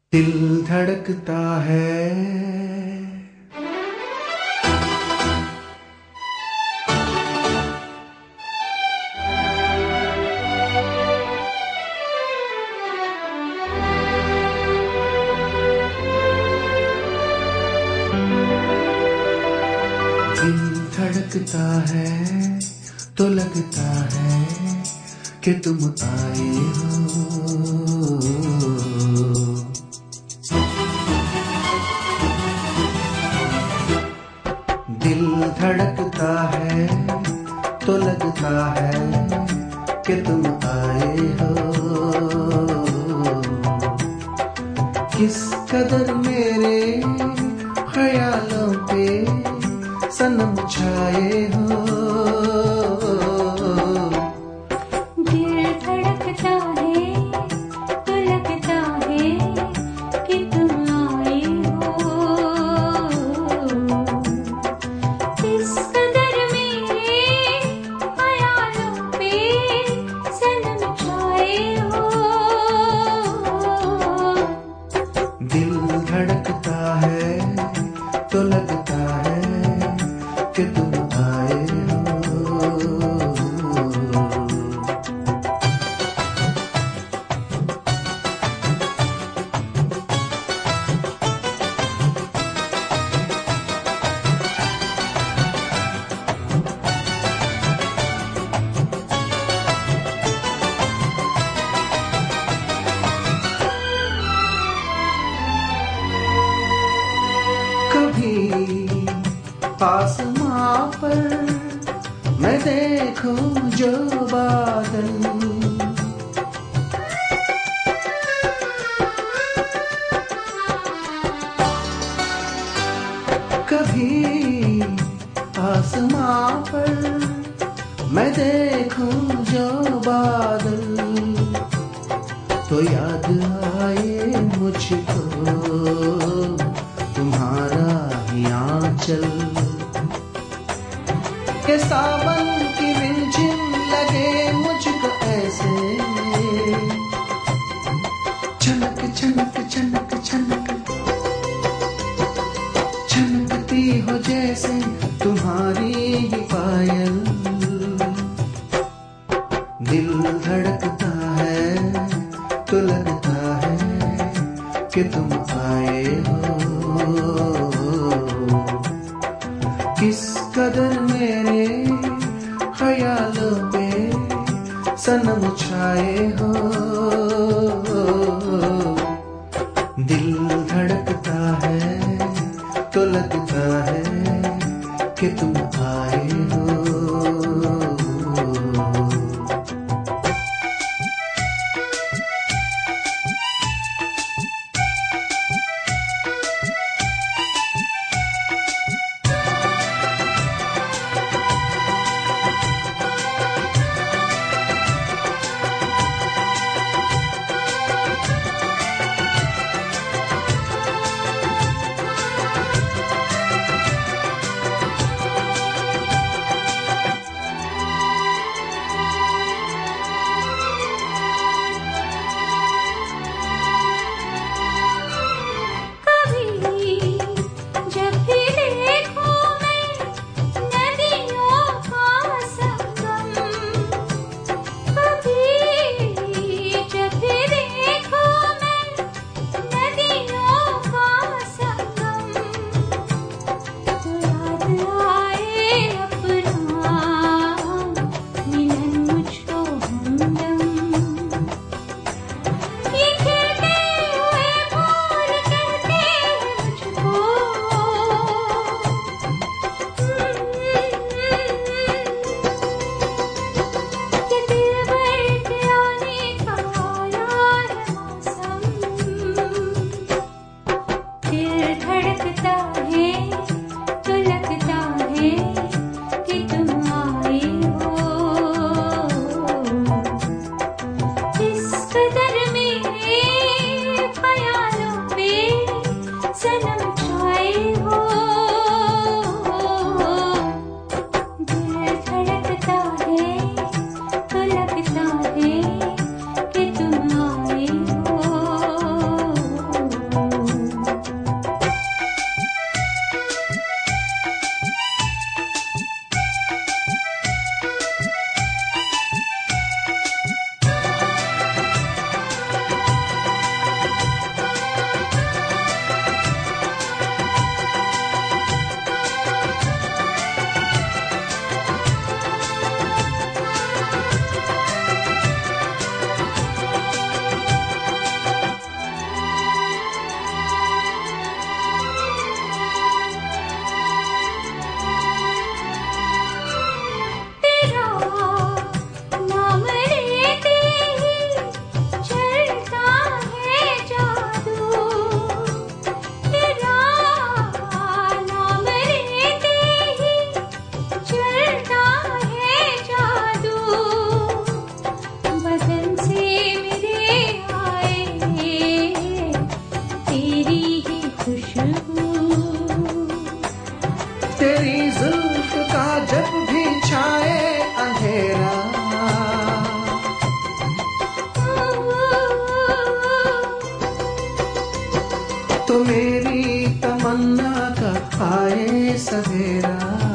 दिल धड़कता है। दिल धड़कता है तो लगता है कि तुम आए हो। दिल धड़कता है तो लगता है कि तुम आए हो। किस कदर मेरे ख्यालों पे सनम छाए हो। दिल धड़कता है तो लगता है कि तुम आए हो। किस कदर मेरे ख्यालों पे सनम छाए हो। दिल धड़कता है तो लगता है कि तुम आए हो। कभी आसमां पर मैं देखूं जो बादल, कभी आसमां पर मैं देखूं जो बादल, तो याद आए मुझको तुम्हारा ही आंचल। के सावन की रिमझिम लगे मुझको ऐसे, छनक छनक छनक छनक छनकती हो जैसे तुम्हारी ही पायल। दिल धड़कता है तो लगता है कि तुम आए हो। किस कदर मेरे ख्यालों पे सनम छाए हो। दिल धड़कता है तो लगता है कि तुम आए हो। तो मेरी तमन्ना का आए सवेरा।